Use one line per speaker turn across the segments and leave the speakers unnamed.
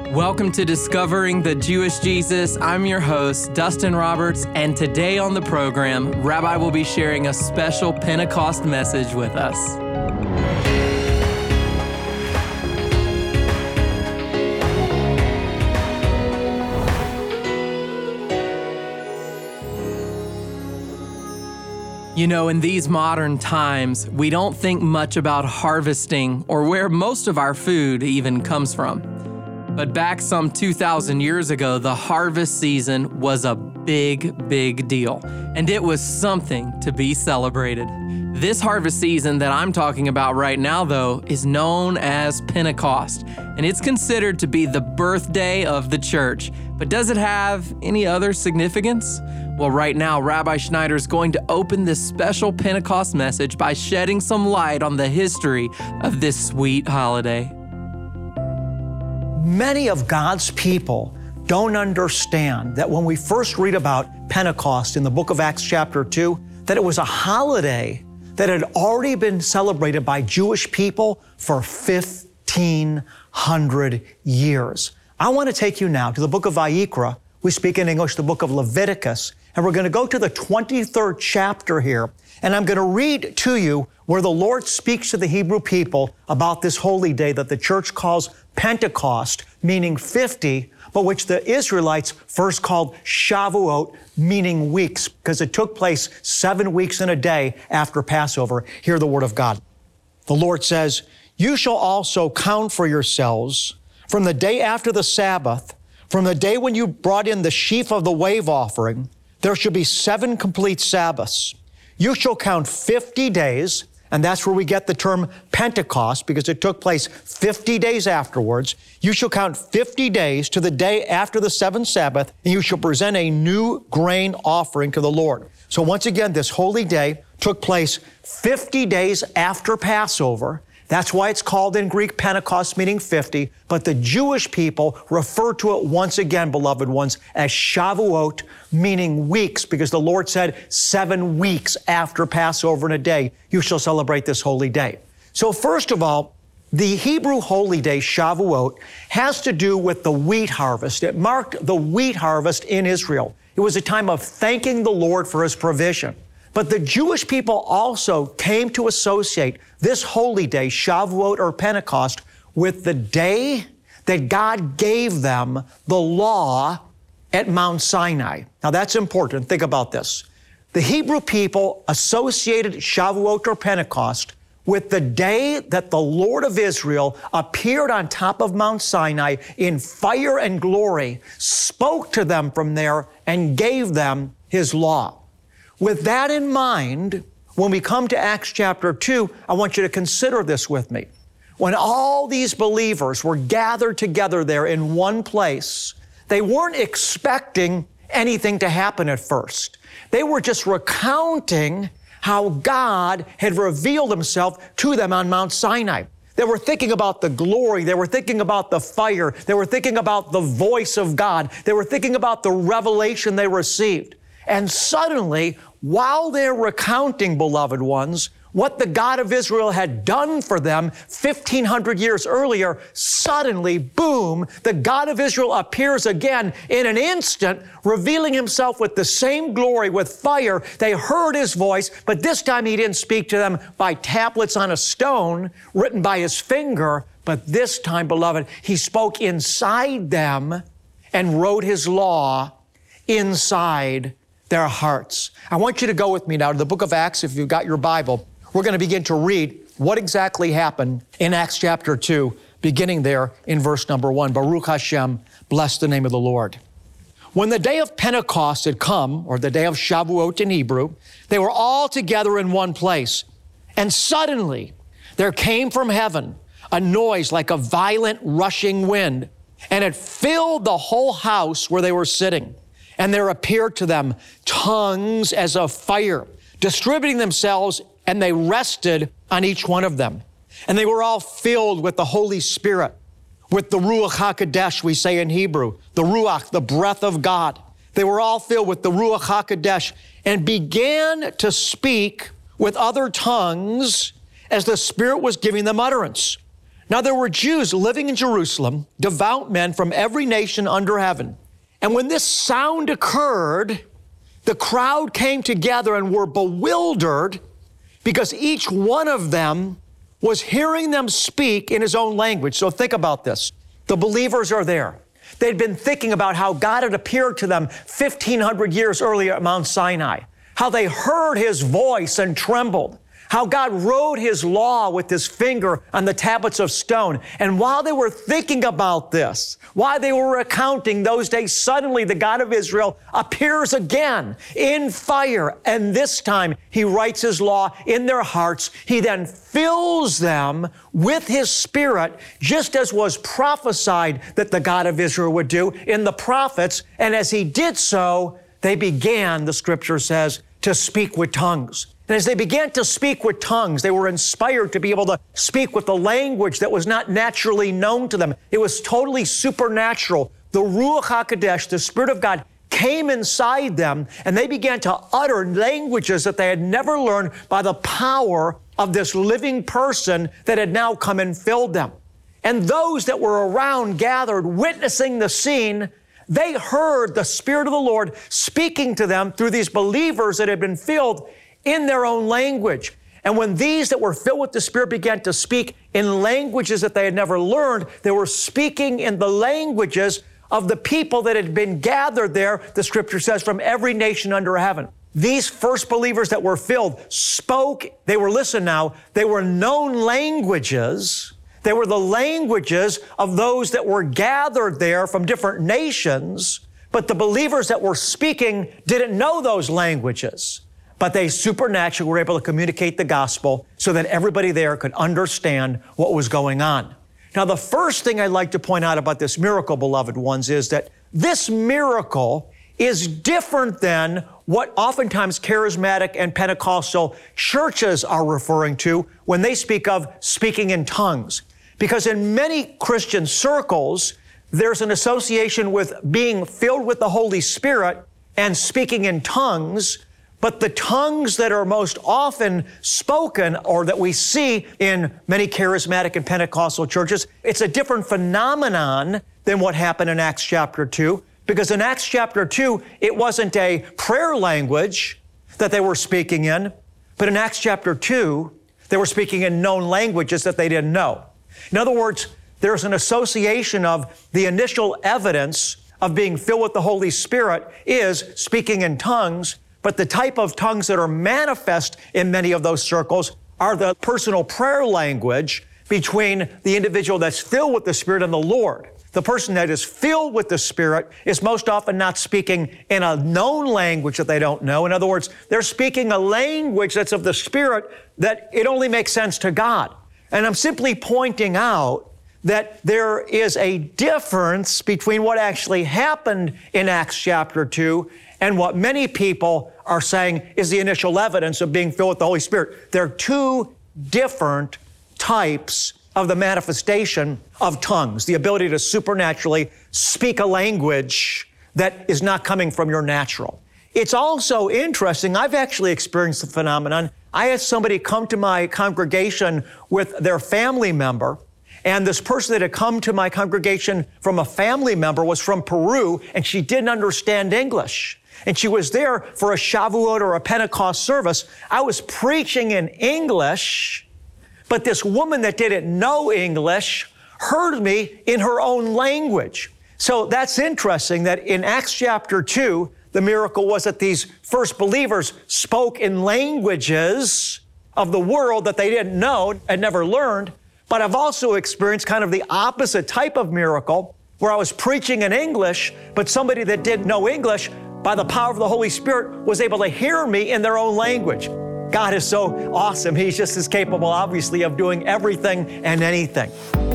Welcome to Discovering the Jewish Jesus. I'm your host, Dustin Roberts, and today on the program, Rabbi will be sharing a special Pentecost message with us. You know, in these modern times, we don't think much about harvesting or where most of our food even comes from. But back some 2,000 years ago, the harvest season was a big deal, and it was something to be celebrated. This harvest season that I'm talking about right now, though, is known as Pentecost, and it's considered to be the birthday of the church. But does it have any other significance? Well, right now, Rabbi Schneider is going to open this special Pentecost message by shedding some light on the history of this sweet holiday.
Many of God's people don't understand that when we first read about Pentecost in the book of Acts chapter 2, that it was a holiday that had already been celebrated by Jewish people for 1,500 years. I want to take you now to the book of Vayikra. We speak in English the book of Leviticus, and we're going to go to the 23rd chapter here, and I'm going to read to you where the Lord speaks to the Hebrew people about this holy day that the church calls Pentecost, meaning 50, but which the Israelites first called Shavuot, meaning weeks, because it took place 7 weeks and a day after Passover. Hear the word of God. The Lord says, "You shall also count for yourselves from the day after the Sabbath, from the day when you brought in the sheaf of the wave offering, there shall be 7 complete Sabbaths. You shall count 50 days, and that's where we get the term Pentecost, because it took place 50 days afterwards. You shall count 50 days to the day after the 7th Sabbath, and you shall present a new grain offering to the Lord." So once again, this holy day took place 50 days after Passover. That's why it's called in Greek Pentecost, meaning 50. But the Jewish people refer to it once again, beloved ones, as Shavuot, meaning weeks, because the Lord said 7 weeks after Passover in a day, you shall celebrate this holy day. So first of all, the Hebrew holy day, Shavuot, has to do with the wheat harvest. It marked the wheat harvest in Israel. It was a time of thanking the Lord for His provision. But the Jewish people also came to associate this holy day, Shavuot or Pentecost, with the day that God gave them the law at Mount Sinai. Now that's important. Think about this. The Hebrew people associated Shavuot or Pentecost with the day that the Lord of Israel appeared on top of Mount Sinai in fire and glory, spoke to them from there, and gave them His law. With that in mind, when we come to Acts chapter 2, I want you to consider this with me. When all these believers were gathered together there in one place, they weren't expecting anything to happen at first. They were just recounting how God had revealed Himself to them on Mount Sinai. They were thinking about the glory. They were thinking about the fire. They were thinking about the voice of God. They were thinking about the revelation they received. And suddenly, while they're recounting, beloved ones, what the God of Israel had done for them 1,500 years earlier, suddenly, boom, the God of Israel appears again in an instant, revealing Himself with the same glory, with fire. They heard His voice, but this time He didn't speak to them by tablets on a stone written by His finger, but this time, beloved, He spoke inside them and wrote His law inside their hearts. I want you to go with me now to the book of Acts if you've got your Bible. We're going to begin to read what exactly happened in Acts chapter 2, beginning there in verse number 1. Baruch Hashem, bless the name of the Lord. When the day of Pentecost had come, or the day of Shavuot in Hebrew, they were all together in one place. And suddenly there came from heaven a noise like a violent rushing wind, and it filled the whole house where they were sitting. And there appeared to them tongues as of fire, distributing themselves, and they rested on each one of them. And they were all filled with the Holy Spirit, with the Ruach HaKodesh, we say in Hebrew, the Ruach, the breath of God. They were all filled with the Ruach HaKodesh and began to speak with other tongues as the Spirit was giving them utterance. Now there were Jews living in Jerusalem, devout men from every nation under heaven. And when this sound occurred, the crowd came together and were bewildered because each one of them was hearing them speak in his own language. So think about this. The believers are there. They'd been thinking about how God had appeared to them 1,500 years earlier at Mount Sinai, how they heard his voice and trembled, how God wrote his law with his finger on the tablets of stone. And while they were thinking about this, while they were recounting those days, suddenly the God of Israel appears again in fire. And this time he writes his law in their hearts. He then fills them with his Spirit, just as was prophesied that the God of Israel would do in the prophets. And as he did so, they began, the scripture says, to speak with tongues. And as they began to speak with tongues, they were inspired to be able to speak with a language that was not naturally known to them. It was totally supernatural. The Ruach HaKodesh, the Spirit of God, came inside them, and they began to utter languages that they had never learned by the power of this living person that had now come and filled them. And those that were around gathered, witnessing the scene, they heard the Spirit of the Lord speaking to them through these believers that had been filled in their own language. And when these that were filled with the Spirit began to speak in languages that they had never learned, they were speaking in the languages of the people that had been gathered there, the scripture says, from every nation under heaven. These first believers that were filled spoke, they were, listen now, they were known languages. They were the languages of those that were gathered there from different nations, but the believers that were speaking didn't know those languages. But they supernaturally were able to communicate the gospel so that everybody there could understand what was going on. Now, the first thing I'd like to point out about this miracle, beloved ones, is that this miracle is different than what oftentimes charismatic and Pentecostal churches are referring to when they speak of speaking in tongues. Because in many Christian circles, there's an association with being filled with the Holy Spirit and speaking in tongues. But the tongues that are most often spoken or that we see in many charismatic and Pentecostal churches, it's a different phenomenon than what happened in Acts chapter 2. Because in Acts chapter 2, it wasn't a prayer language that they were speaking in, but in Acts chapter 2, they were speaking in known languages that they didn't know. In other words, there's an association of the initial evidence of being filled with the Holy Spirit is speaking in tongues. But the type of tongues that are manifest in many of those circles are the personal prayer language between the individual that's filled with the Spirit and the Lord. The person that is filled with the Spirit is most often not speaking in a known language that they don't know. In other words, they're speaking a language that's of the Spirit that it only makes sense to God. And I'm simply pointing out that there is a difference between what actually happened in Acts chapter 2 and what many people are saying is the initial evidence of being filled with the Holy Spirit. There are two different types of the manifestation of tongues, the ability to supernaturally speak a language that is not coming from your natural. It's also interesting, I've actually experienced the phenomenon. I had somebody come to my congregation with their family member, and this person that had come to my congregation from a family member was from Peru, and she didn't understand English. And she was there for a Shavuot or a Pentecost service. I was preaching in English, but this woman that didn't know English heard me in her own language. So that's interesting that in Acts chapter 2, the miracle was that these first believers spoke in languages of the world that they didn't know and never learned. But I've also experienced kind of the opposite type of miracle where I was preaching in English, but somebody that didn't know English, by the power of the Holy Spirit, was able to hear me in their own language. God is so awesome. He's just as capable, obviously, of doing everything and anything.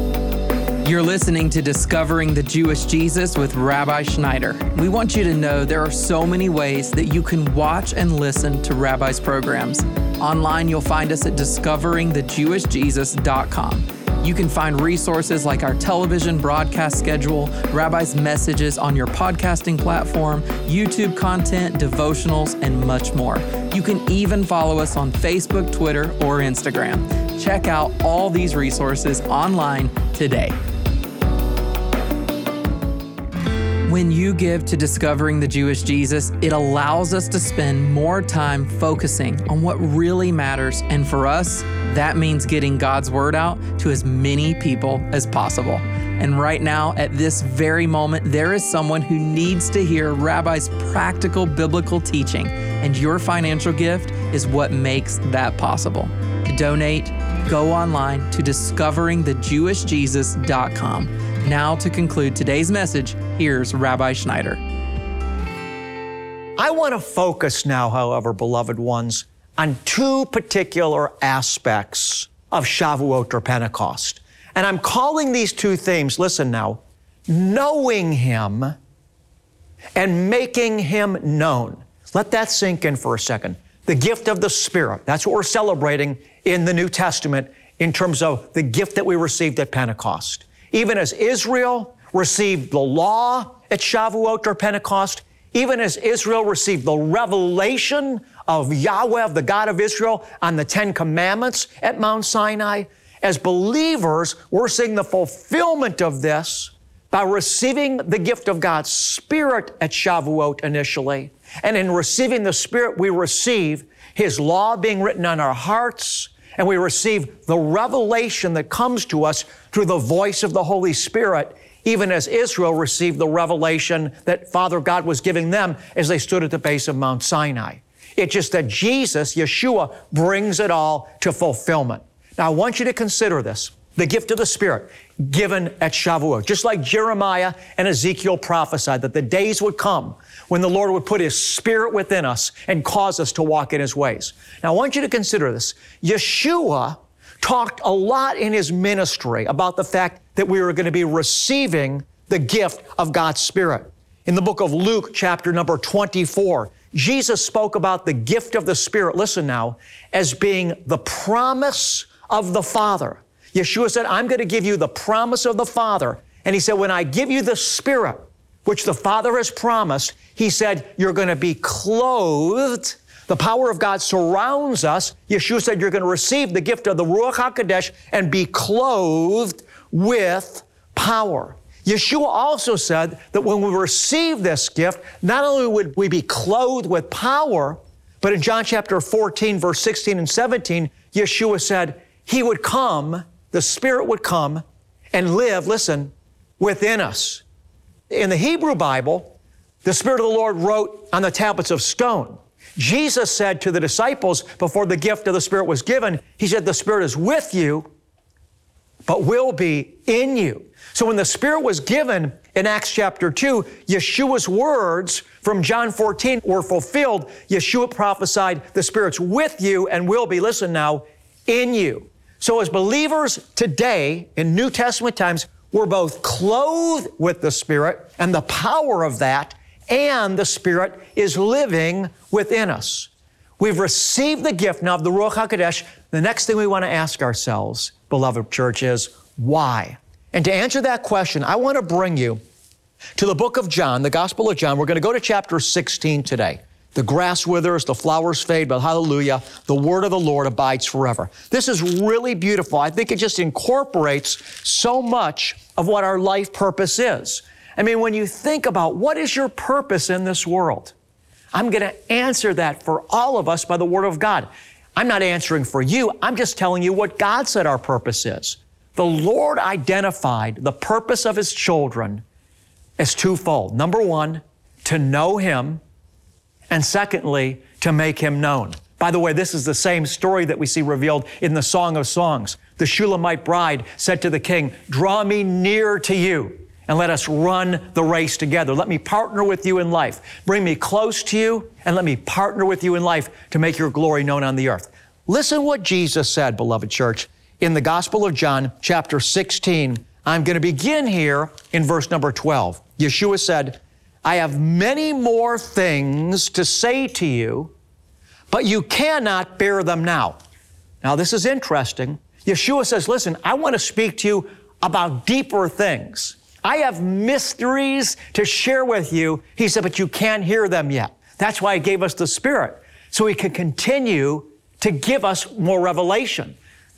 You're listening to Discovering the Jewish Jesus with Rabbi Schneider. We want you to know there are so many ways that you can watch and listen to Rabbi's programs. Online, you'll find us at discoveringthejewishjesus.com. You can find resources like our television broadcast schedule, Rabbi's messages on your podcasting platform, YouTube content, devotionals, and much more. You can even follow us on Facebook, Twitter, or Instagram. Check out all these resources online today. When you give to discovering the Jewish Jesus, it allows us to spend more time focusing on what really matters. And for us, that means getting God's word out to as many people as possible. And right now, at this very moment, there is someone who needs to hear Rabbi's practical biblical teaching, and your financial gift is what makes that possible. To donate, go online to discoveringthejewishjesus.com. Now, to conclude today's message, here's Rabbi Schneider.
I want to focus now, however, beloved ones, on two particular aspects of Shavuot or Pentecost. And I'm calling these two themes, listen now, knowing Him and making Him known. Let that sink in for a second. The gift of the Spirit, that's what we're celebrating in the New Testament in terms of the gift that we received at Pentecost. Even as Israel received the law at Shavuot or Pentecost, even as Israel received the revelation of Yahweh, of the God of Israel, on the Ten Commandments at Mount Sinai, as believers, we're seeing the fulfillment of this by receiving the gift of God's Spirit at Shavuot initially. And in receiving the Spirit, we receive His law being written on our hearts, and we receive the revelation that comes to us through the voice of the Holy Spirit, even as Israel received the revelation that Father God was giving them as they stood at the base of Mount Sinai. It's just that Jesus, Yeshua, brings it all to fulfillment. Now, I want you to consider this, the gift of the Spirit given at Shavuot. Just like Jeremiah and Ezekiel prophesied that the days would come when the Lord would put His Spirit within us and cause us to walk in His ways. Now, I want you to consider this. Yeshua talked a lot in His ministry about the fact that we were going to be receiving the gift of God's Spirit. In the book of Luke, chapter number 24, Jesus spoke about the gift of the Spirit, listen now, as being the promise of the Father. Yeshua said, I'm going to give you the promise of the Father. And He said, when I give you the Spirit, which the Father has promised, He said, you're going to be clothed. The power of God surrounds us. Yeshua said, you're going to receive the gift of the Ruach HaKodesh and be clothed with power. Yeshua also said that when we receive this gift, not only would we be clothed with power, but in John chapter 14, verse 16 and 17, Yeshua said He would come, the Spirit would come and live, listen, within us. In the Hebrew Bible, the Spirit of the Lord wrote on the tablets of stone. Jesus said to the disciples before the gift of the Spirit was given, He said, the Spirit is with you, but will be in you. So when the Spirit was given in Acts chapter 2, Yeshua's words from John 14 were fulfilled. Yeshua prophesied, the Spirit's with you and will be, listen now, in you. So as believers today in New Testament times, we're both clothed with the Spirit and the power of that, and the Spirit is living within us. We've received the gift now of the Ruach HaKodesh. The next thing we want to ask ourselves, beloved church, is why? And to answer that question, I want to bring you to the book of John, the Gospel of John. We're going to go to chapter 16 today. The grass withers, the flowers fade, but hallelujah, the word of the Lord abides forever. This is really beautiful. I think it just incorporates so much of what our life purpose is. I mean, when you think about what is your purpose in this world, I'm going to answer that for all of us by the Word of God. I'm not answering for you. I'm just telling you what God said our purpose is. The Lord identified the purpose of His children as twofold. Number one, to know Him, and secondly, to make Him known. By the way, this is the same story that we see revealed in the Song of Songs. The Shulamite bride said to the king, draw me near to you and let us run the race together. Let me partner with you in life. Bring me close to you and let me partner with you in life to make your glory known on the earth. Listen what Jesus said, beloved church, in the Gospel of John, chapter 16. I'm going to begin here in verse number 12. Yeshua said, I have many more things to say to you, but you cannot bear them now. Now, this is interesting. Yeshua says, listen, I want to speak to you about deeper things. I have mysteries to share with you. He said, but you can't hear them yet. That's why He gave us the Spirit, so He can continue to give us more revelation.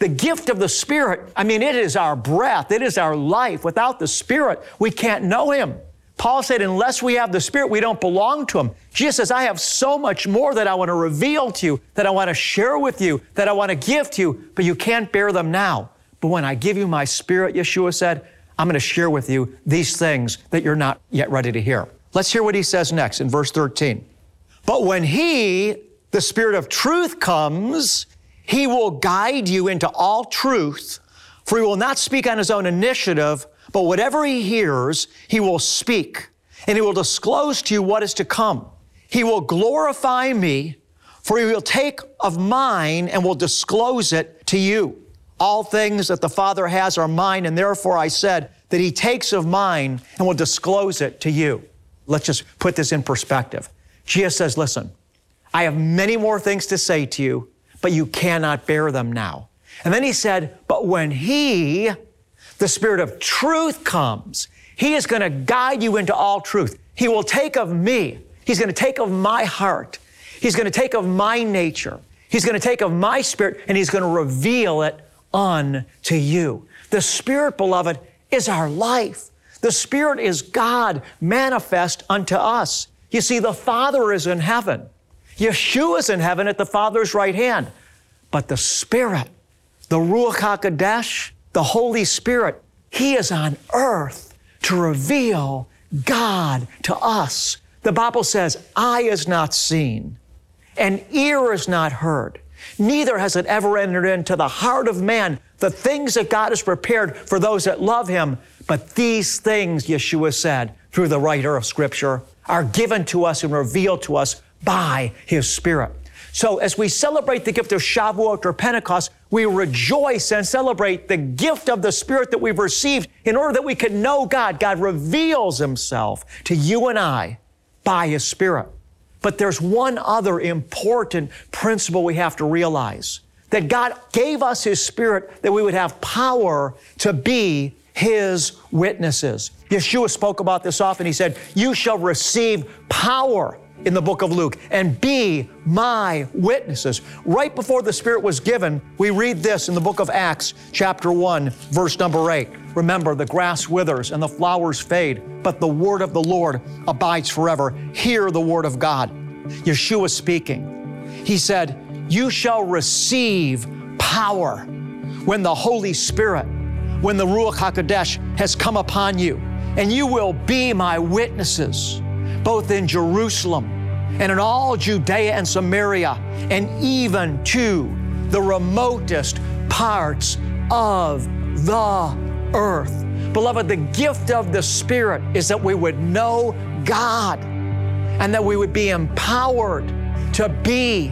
The gift of the Spirit, it is our breath. It is our life. Without the Spirit, we can't know Him. Paul said, unless we have the Spirit, we don't belong to Him. Jesus says, I have so much more that I want to reveal to you, that I want to share with you, that I want to give to you, but you can't bear them now. But when I give you my Spirit, Yeshua said, I'm going to share with you these things that you're not yet ready to hear. Let's hear what He says next in verse 13. But when He, the Spirit of truth, comes, He will guide you into all truth, for He will not speak on His own initiative, but whatever He hears, He will speak, and He will disclose to you what is to come. He will glorify Me, for He will take of mine and will disclose it to you. All things that the Father has are mine, and therefore I said that He takes of mine and will disclose it to you. Let's just put this in perspective. Jesus says, listen, I have many more things to say to you, but you cannot bear them now. And then He said, but when He, the Spirit of truth, comes, He is going to guide you into all truth. He will take of Me. He's going to take of my heart. He's going to take of my nature. He's going to take of my Spirit, and He's going to reveal it unto you. The Spirit, beloved, is our life. The Spirit is God manifest unto us. You see, the Father is in heaven. Yeshua is in heaven at the Father's right hand. But the Spirit, the Ruach HaKodesh, the Holy Spirit, He is on earth to reveal God to us. The Bible says, eye is not seen, and ear is not heard, neither has it ever entered into the heart of man the things that God has prepared for those that love Him. But these things, Yeshua said, through the writer of Scripture, are given to us and revealed to us by His Spirit. So as we celebrate the gift of Shavuot or Pentecost, we rejoice and celebrate the gift of the Spirit that we've received in order that we can know God. God reveals Himself to you and I by His Spirit. But there's one other important principle we have to realize, that God gave us His Spirit that we would have power to be His witnesses. Yeshua spoke about this often. He said, you shall receive power in the book of Luke and be my witnesses. Right before the Spirit was given, we read this in the book of Acts, chapter 1, verse number 8. Remember, the grass withers and the flowers fade, but the word of the Lord abides forever. Hear the word of God. Yeshua speaking. He said, you shall receive power when the Holy Spirit, when the Ruach HaKodesh has come upon you, and you will be my witnesses, both in Jerusalem and in all Judea and Samaria, and even to the remotest parts of the earth. Beloved, the gift of the Spirit is that we would know God and that we would be empowered to be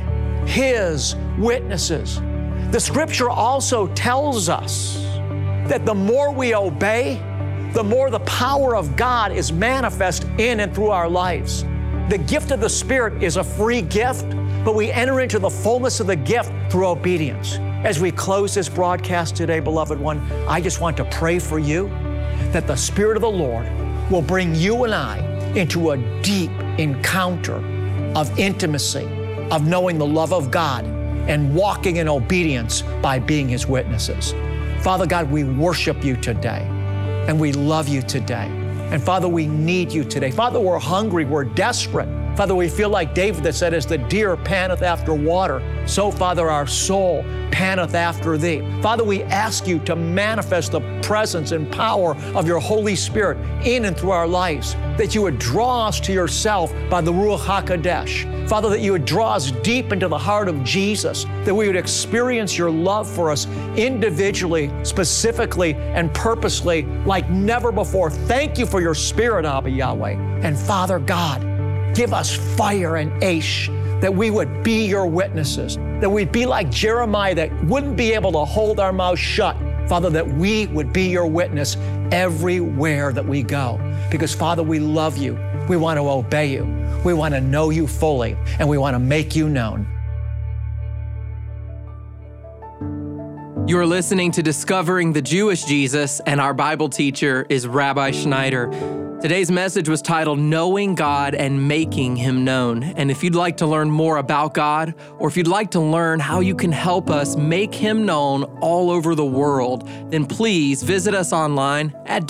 His witnesses. The Scripture also tells us that the more we obey, the more the power of God is manifest in and through our lives. The gift of the Spirit is a free gift, but we enter into the fullness of the gift through obedience. As we close this broadcast today, beloved one, I just want to pray for you that the Spirit of the Lord will bring you and I into a deep encounter of intimacy, of knowing the love of God and walking in obedience by being His witnesses. Father God, we worship You today. And we love You today. And Father, we need You today. Father, we're hungry, we're desperate. Father, we feel like David that said, as the deer panteth after water, so Father, our soul panteth after Thee. Father, we ask You to manifest the presence and power of Your Holy Spirit in and through our lives, that You would draw us to Yourself by the Ruach HaKodesh. Father, that You would draw us deep into the heart of Jesus, that we would experience Your love for us individually, specifically, and purposely like never before. Thank You for Your Spirit, Abba Yahweh. And Father God, give us fire and ash, that we would be Your witnesses, that we'd be like Jeremiah that wouldn't be able to hold our mouth shut. Father, that we would be Your witness everywhere that we go. Because Father, we love You. We want to obey You. We want to know You fully, and we want to make You known.
You're listening to Discovering the Jewish Jesus, and our Bible teacher is Rabbi Schneider. Today's message was titled Knowing God and Making Him Known. And if you'd like to learn more about God, or if you'd like to learn how you can help us make Him known all over the world, then please visit us online at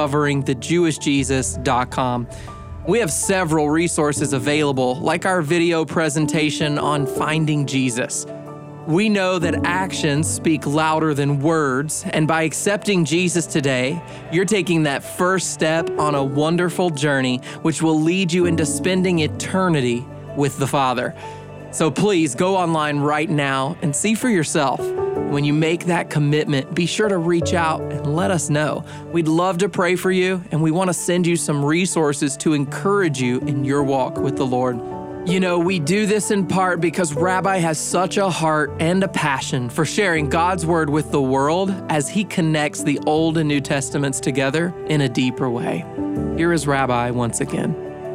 discoveringthejewishjesus.com. We have several resources available, like our video presentation on finding Jesus. We know that actions speak louder than words, and by accepting Jesus today, you're taking that first step on a wonderful journey which will lead you into spending eternity with the Father. So please go online right now and see for yourself. When you make that commitment, be sure to reach out and let us know. We'd love to pray for you, and we want to send you some resources to encourage you in your walk with the Lord. You know, we do this in part because Rabbi has such a heart and a passion for sharing God's Word with the world as he connects the Old and New Testaments together in a deeper way. Here is Rabbi once again.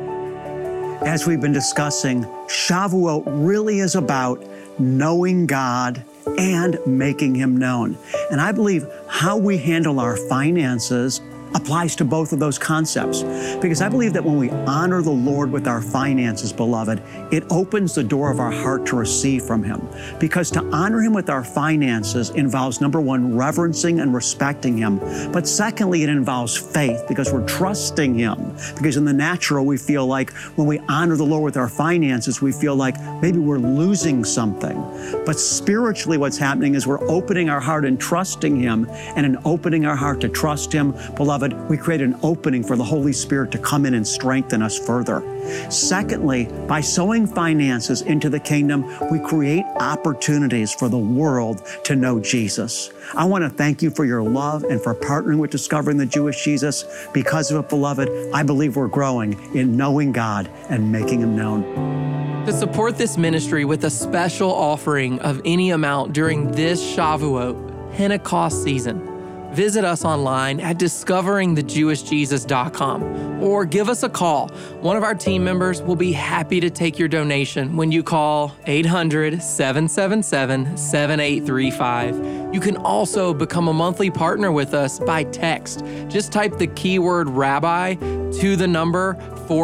As we've been discussing, Shavuot really is about knowing God and making Him known. And I believe how we handle our finances applies to both of those concepts. Because I believe that when we honor the Lord with our finances, beloved, it opens the door of our heart to receive from Him. Because to honor Him with our finances involves, number one, reverencing and respecting Him. But secondly, it involves faith because we're trusting Him. Because in the natural, we feel like when we honor the Lord with our finances, we feel like maybe we're losing something. But spiritually, what's happening is we're opening our heart and trusting Him. And in opening our heart to trust Him, beloved, we create an opening for the Holy Spirit to come in and strengthen us further. Secondly, by sowing finances into the kingdom, we create opportunities for the world to know Jesus. I want to thank you for your love and for partnering with Discovering the Jewish Jesus. Because of it, beloved, I believe we're growing in knowing God and making Him known.
To support this ministry with a special offering of any amount during this Shavuot Pentecost season, visit us online at discoveringthejewishjesus.com or give us a call. One of our team members will be happy to take your donation when you call 800-777-7835. You can also become a monthly partner with us by text. Just type the keyword Rabbi to the number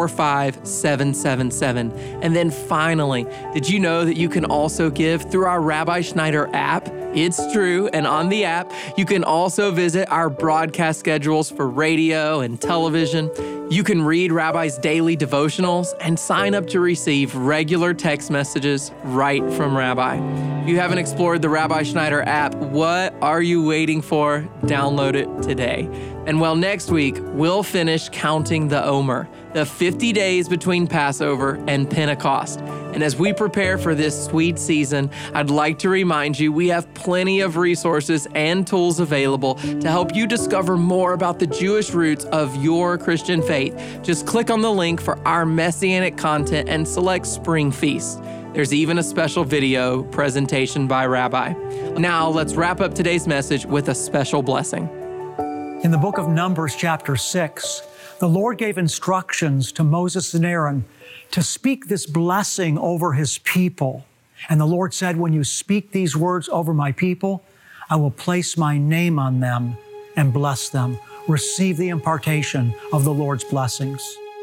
45777. And then finally, did you know that you can also give through our Rabbi Schneider app? It's true, and on the app, you can also visit our broadcast schedules for radio and television. You can read Rabbi's daily devotionals and sign up to receive regular text messages right from Rabbi. If you haven't explored the Rabbi Schneider app, what are you waiting for? Download it today. And well, next week, we'll finish counting the Omer, the 50 days between Passover and Pentecost. And as we prepare for this sweet season, I'd like to remind you we have plenty of resources and tools available to help you discover more about the Jewish roots of your Christian faith. Just click on the link for our Messianic content and select Spring Feast. There's even a special video presentation by Rabbi. Now, let's wrap up today's message with a special blessing.
In the book of Numbers, chapter 6, the Lord gave instructions to Moses and Aaron to speak this blessing over His people. And the Lord said, when you speak these words over my people, I will place my name on them and bless them. Receive the impartation of the Lord's blessings.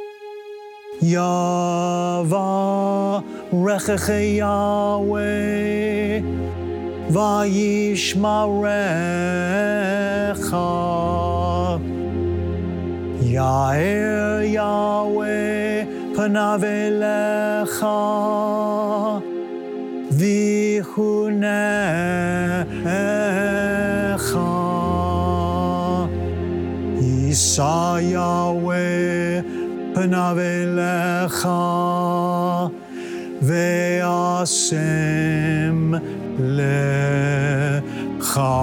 Yavarech Yahweh vayishmarecha Ya'er Yahweh panav elecha vichunecha Yisa Yahweh panav elecha ve'asem lecha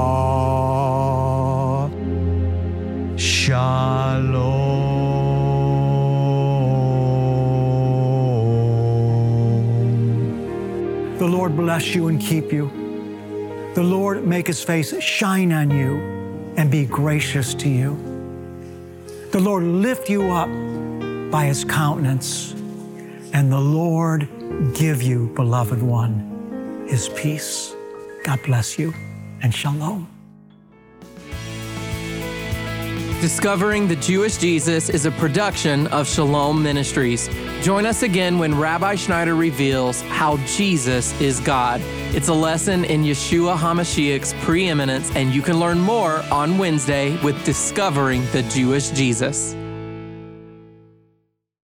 Shalom. The Lord bless you and keep you. The Lord make His face shine on you and be gracious to you. The Lord lift you up by His countenance, and the Lord give you, beloved one, His peace. God bless you, and shalom.
Discovering the Jewish Jesus is a production of Shalom Ministries. Join us again when Rabbi Schneider reveals how Jesus is God. It's a lesson in Yeshua HaMashiach's preeminence, and you can learn more on Wednesday with Discovering the Jewish Jesus.